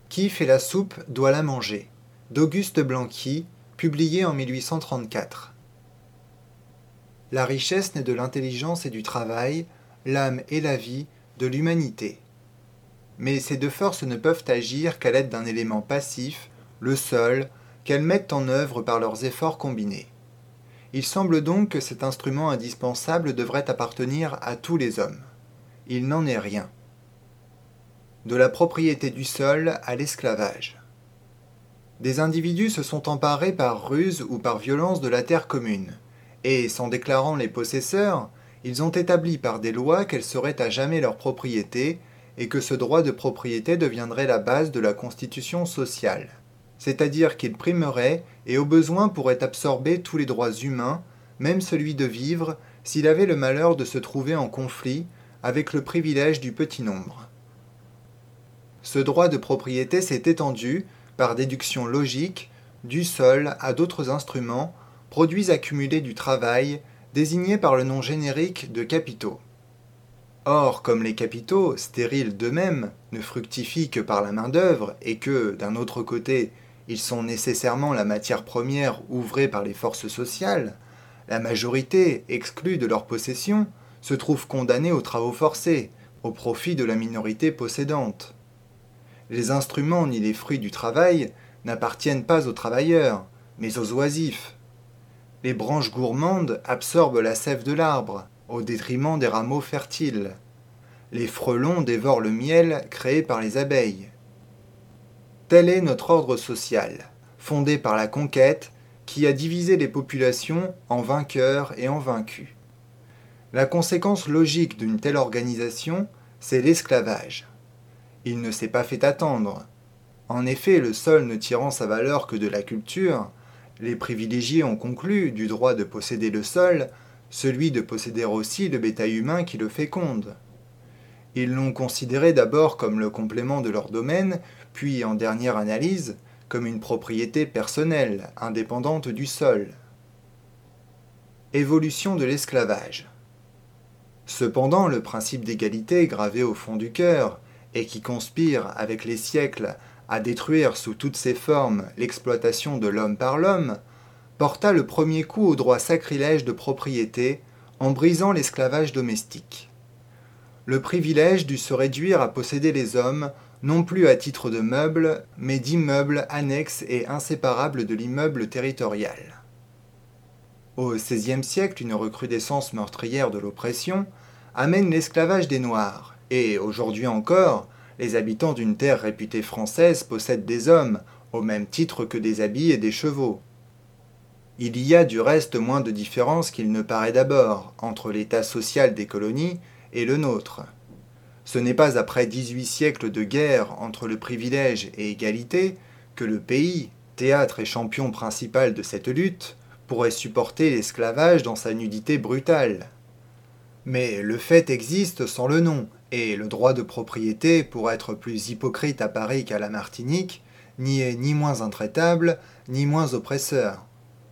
Qui fait la soupe doit la manger, d'Auguste Blanqui, publié en 1834. La richesse naît de l'intelligence et du travail, l'âme et la vie de l'humanité. Mais ces deux forces ne peuvent agir qu'à l'aide d'un élément passif, le sol, qu'elles mettent en œuvre par leurs efforts combinés. Il semble donc que cet instrument indispensable devrait appartenir à tous les hommes. Il n'en est rien. De la propriété du sol à l'esclavage. Des individus se sont emparés par ruse ou par violence de la terre commune, et, s'en déclarant les possesseurs, ils ont établi par des lois qu'elle serait à jamais leur propriété, et que ce droit de propriété deviendrait la base de la constitution sociale. C'est-à-dire qu'il primerait et au besoin pourrait absorber tous les droits humains, même celui de vivre, s'il avait le malheur de se trouver en conflit avec le privilège du petit nombre. Ce droit de propriété s'est étendu, par déduction logique, du sol à d'autres instruments, produits accumulés du travail, désignés par le nom générique de capitaux. Or, comme les capitaux, stériles d'eux-mêmes, ne fructifient que par la main-d'œuvre et que, d'un autre côté, ils sont nécessairement la matière première ouvrée par les forces sociales, la majorité, exclue de leur possession, se trouve condamnée aux travaux forcés, au profit de la minorité possédante. Les instruments ni les fruits du travail n'appartiennent pas aux travailleurs, mais aux oisifs. Les branches gourmandes absorbent la sève de l'arbre, au détriment des rameaux fertiles. Les frelons dévorent le miel créé par les abeilles. Tel est notre ordre social, fondé par la conquête, qui a divisé les populations en vainqueurs et en vaincus. La conséquence logique d'une telle organisation, c'est l'esclavage. Il ne s'est pas fait attendre. En effet, le sol ne tirant sa valeur que de la culture, les privilégiés ont conclu du droit de posséder le sol, celui de posséder aussi le bétail humain qui le féconde. Ils l'ont considéré d'abord comme le complément de leur domaine, puis en dernière analyse, comme une propriété personnelle, indépendante du sol. Évolution de l'esclavage. Cependant, le principe d'égalité gravé au fond du cœur, et qui conspire avec les siècles à détruire sous toutes ses formes l'exploitation de l'homme par l'homme, porta le premier coup au droit sacrilège de propriété en brisant l'esclavage domestique. Le privilège dut se réduire à posséder les hommes, non plus à titre de meubles, mais d'immeubles annexes et inséparables de l'immeuble territorial. Au XVIe siècle, une recrudescence meurtrière de l'oppression amène l'esclavage des Noirs, et aujourd'hui encore, les habitants d'une terre réputée française possèdent des hommes, au même titre que des habits et des chevaux. Il y a du reste moins de différence qu'il ne paraît d'abord entre l'état social des colonies et le nôtre. Ce n'est pas après 18 siècles de guerre entre le privilège et égalité que le pays, théâtre et champion principal de cette lutte, pourrait supporter l'esclavage dans sa nudité brutale. Mais le fait existe sans le nom, et le droit de propriété, pour être plus hypocrite à Paris qu'à la Martinique, n'y est ni moins intraitable, ni moins oppresseur.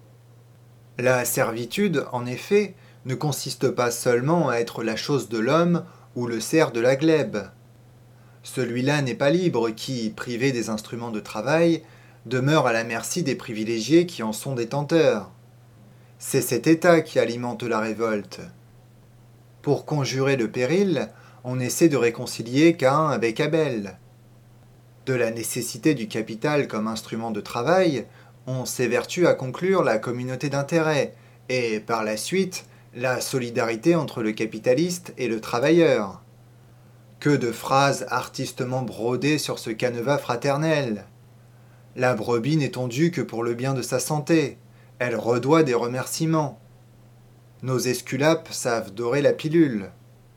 La servitude, en effet, ne consiste pas seulement à être la chose de l'homme ou le cerf de la glèbe. Celui-là n'est pas libre qui, privé des instruments de travail, demeure à la merci des privilégiés qui en sont détenteurs. C'est cet état qui alimente la révolte. Pour conjurer le péril, on essaie de réconcilier Caïn avec Abel. De la nécessité du capital comme instrument de travail, on s'évertue à conclure la communauté d'intérêt et, par la suite, la solidarité entre le capitaliste et le travailleur. Que de phrases artistement brodées sur ce canevas fraternel. La brebis n'est tondue que pour le bien de sa santé. Elle redoit des remerciements. Nos esculapes savent dorer la pilule.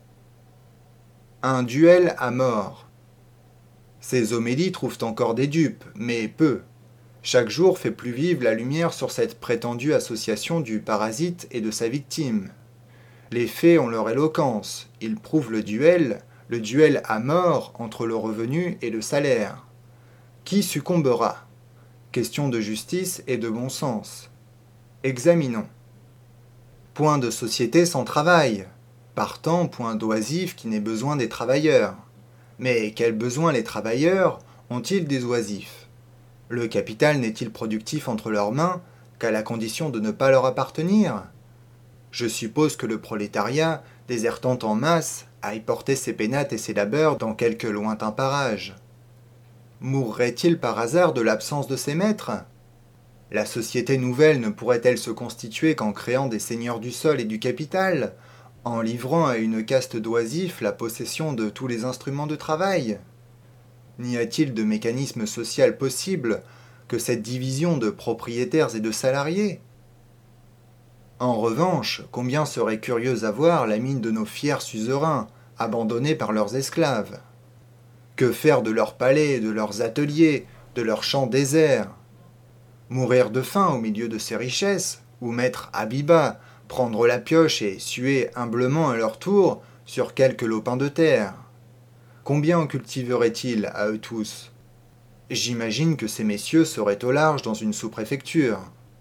Un duel à mort. Ces homélies trouvent encore des dupes, mais peu. Chaque jour fait plus vive la lumière sur cette prétendue association du parasite et de sa victime. Les faits ont leur éloquence, ils prouvent le duel à mort entre le revenu et le salaire. Qui succombera? Question de justice et de bon sens. Examinons. Point de société sans travail. Partant, point d'oisif qui n'ait besoin des travailleurs. Mais quel besoin les travailleurs ont-ils des oisifs? Le capital n'est-il productif entre leurs mains qu'à la condition de ne pas leur appartenir? Je suppose que le prolétariat, désertant en masse, aille porter ses pénates et ses labeurs dans quelque lointain parage. Mourrait-il par hasard de l'absence de ses maîtres? La société nouvelle ne pourrait-elle se constituer qu'en créant des seigneurs du sol et du capital, en livrant à une caste d'oisifs la possession de tous les instruments de travail? N'y a-t-il de mécanisme social possible que cette division de propriétaires et de salariés? En revanche, combien serait curieuse à voir la mine de nos fiers suzerains, abandonnés par leurs esclaves? Que faire de leurs palais, de leurs ateliers, de leurs champs déserts? Mourir de faim au milieu de ces richesses, ou mettre à biba, prendre la pioche et suer humblement à leur tour sur quelques lopins de terre? Combien en cultiveraient-ils à eux tous? J'imagine que ces messieurs seraient au large dans une sous-préfecture.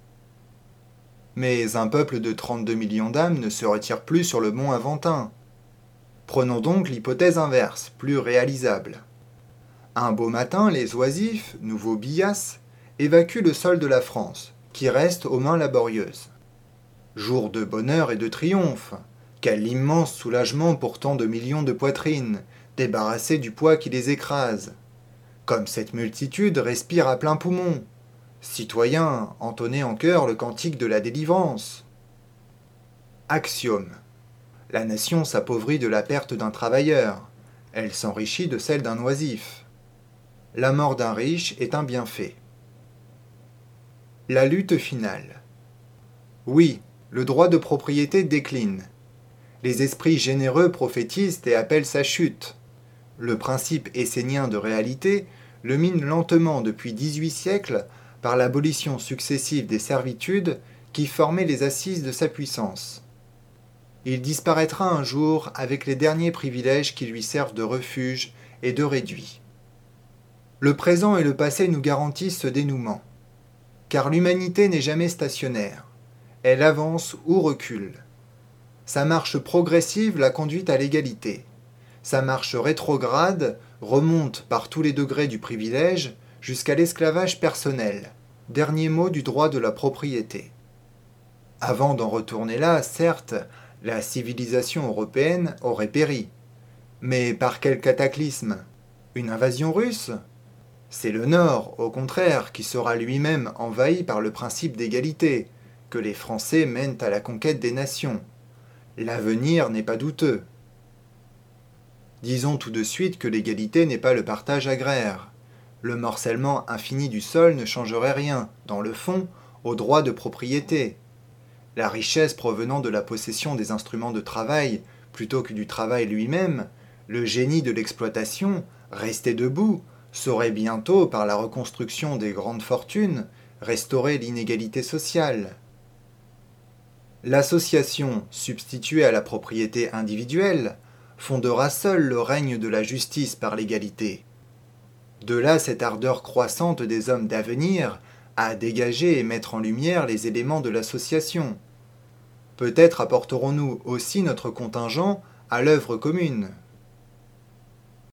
Mais un peuple de 32 millions d'âmes ne se retire plus sur le mont Aventin. Prenons donc l'hypothèse inverse, plus réalisable. Un beau matin, les oisifs, nouveaux billasses, évacuent le sol de la France, qui reste aux mains laborieuses. Jour de bonheur et de triomphe, quel immense soulagement pour tant de millions de poitrines, débarrassées du poids qui les écrase. Comme cette multitude respire à plein poumon. Citoyens, entonnez en chœur le cantique de la délivrance. Axiome. La nation s'appauvrit de la perte d'un travailleur. Elle s'enrichit de celle d'un oisif. La mort d'un riche est un bienfait. La lutte finale. Oui, le droit de propriété décline. Les esprits généreux prophétisent et appellent sa chute. Le principe essénien de réalité le mine lentement depuis 18 siècles par l'abolition successive des servitudes qui formaient les assises de sa puissance. Il disparaîtra un jour avec les derniers privilèges qui lui servent de refuge et de réduit. Le présent et le passé nous garantissent ce dénouement, car l'humanité n'est jamais stationnaire. Elle avance ou recule. Sa marche progressive la conduit à l'égalité. Sa marche rétrograde remonte par tous les degrés du privilège jusqu'à l'esclavage personnel, dernier mot du droit de la propriété. Avant d'en retourner là, certes, la civilisation européenne aurait péri. Mais par quel cataclysme? Une invasion russe? C'est le Nord, au contraire, qui sera lui-même envahi par le principe d'égalité, que les Français mènent à la conquête des nations. L'avenir n'est pas douteux. Disons tout de suite que l'égalité n'est pas le partage agraire. Le morcellement infini du sol ne changerait rien, dans le fond, au droit de propriété. La richesse provenant de la possession des instruments de travail, plutôt que du travail lui-même, le génie de l'exploitation, resté debout, saurait bientôt, par la reconstruction des grandes fortunes, restaurer l'inégalité sociale. L'association, substituée à la propriété individuelle, fondera seule le règne de la justice par l'égalité. De là cette ardeur croissante des hommes d'avenir à dégager et mettre en lumière les éléments de l'association. Peut-être apporterons-nous aussi notre contingent à l'œuvre commune.